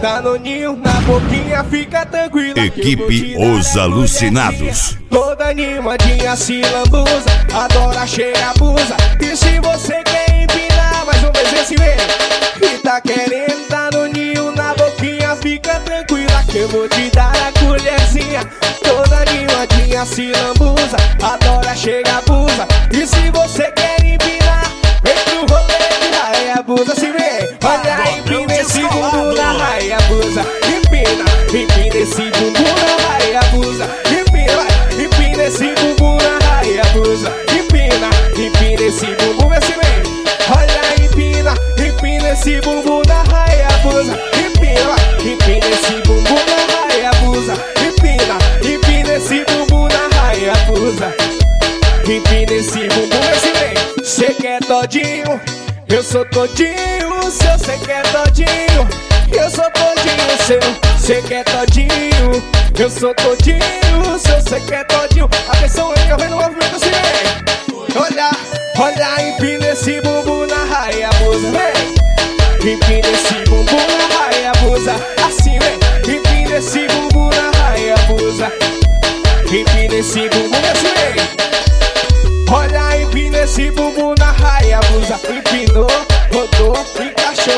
Danoninho na boquinha, fica tranquila. Equipe Os Alucinados. Toda animadinha se lambuza, adora cheirar abusa. E se você quer empinar, mais um vez esse vem. E tá querendo Danoninho na boquinha, fica tranquila que eu vou te dar a colherzinha. Toda animadinha se lambuza, adora cheirar abusa. E se você quer empinar, vem pro rolê de raia abusa. Se vem, olha, empina esse bumbum na raia abusa. Empina, empina esse bumbum na raia abusa. Empina, vai, empina esse bumbum na raia abusa. Empina, empina esse bumbum, vê se vem. Olha, empina, empina esse bumbum na raia abusa. Empina, vai, empina esse bumbum na raia abusa. Empina, empina esse bumbum na raia abusa. Empina esse bumbum, vê se vem. Cê quer todinho, eu sou todinho seu. Cê quer todinho, eu sou todinho seu. Cê quer todinho, eu sou todinho seu. Cê quer todinho. Atenção aí, eu venho no movimento assim, vem. Olha, olha, empina esse bumbum na raia abusa, vem. Empina esse bumbum na raia abusa. Assim, vem. Empina esse bumbum na raia abusa. Empina esse bumbum, assim, vem. Olha, empina esse bumbum na raia abusa. Empinou, rodou, encaixou,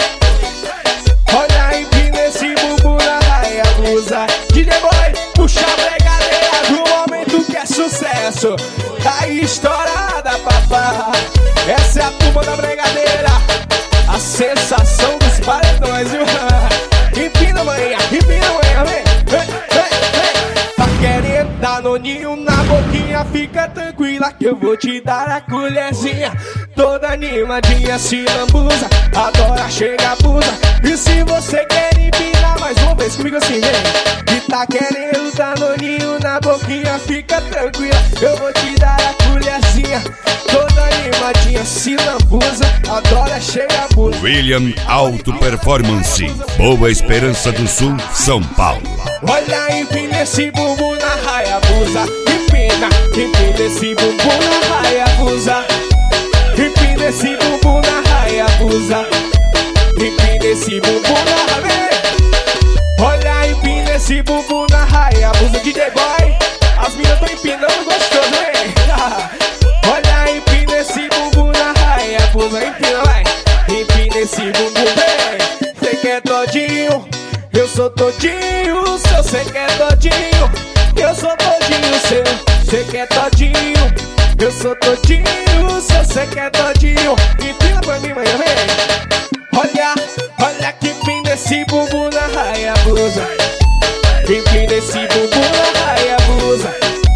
olha, empina esse bumbum na raia abusa. DJ Boy, puxa a bregadeira do momento que é sucesso. Tá estourada, papá. Essa é a turma da bregadeira, a sensação dos paredões, viu? Empina, manhã, vem, vem, vem, vem. Tá querendo Danoninho na boquinha, fica tranquila que eu vou te dar a colherzinha. Toda animadinha se lambuza, adora chega abusa. E se você quer empinar, mais uma vez comigo assim, vem. E tá querendo Danoninho na boquinha, fica tranquila, eu vou te dar a colherzinha. Toda animadinha se lambuza, adora chega abusa. William Auto Performance, Boa Esperança do Sul, São Paulo. Olha, empina esse bumbum na raia abusa. Empina, empina esse bumbum na raia abusa. Empina esse bumbum na raia abusa. Empina esse bumbum na raia. Olha, empina esse bumbum na raia abusa. DJ Boy, as minas tão empinando gostoso, hein? Olha, empina esse bumbum na raia abusa. Empina, vai. Empina esse bumbum, vem. Cê quer todinho, eu sou todinho seu. Cê quer todinho, eu sou todinho seu. Cê quer todinho, eu sou todinho seu. Cê quer todinho, empina pra mim, manhã, vem. Olha, olha que empina esse bumbum na raia abusa. Empina esse bumbum na raia abusa.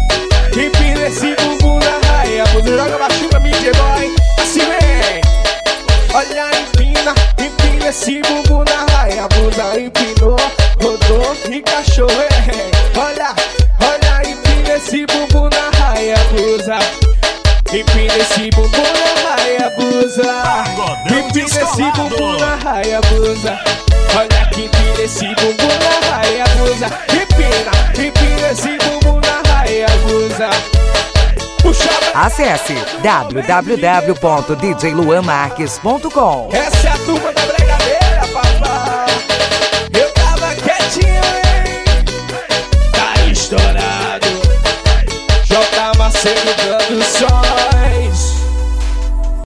Empina esse bumbum na raia abusa. Joga baixinho pra mim, DJ-Boy, assim vem. Olha, empina, empina esse bumbum na raia abusa. Empinou, rodou, encaixou, olha, olha, empina esse bumbum na raia abusa. Empina esse bumbum na raia abusa. Empina esse bumbum na raia abusa. Olha que empina esse bumbum na raia abusa. Empina, empina esse bumbum na raia abusa. Acesse www.djluanmarques.com. Essa é a turma da bregadeira, papá. Eu tava quietinho, hein? Tá estourado. J. Macedo dando sorte.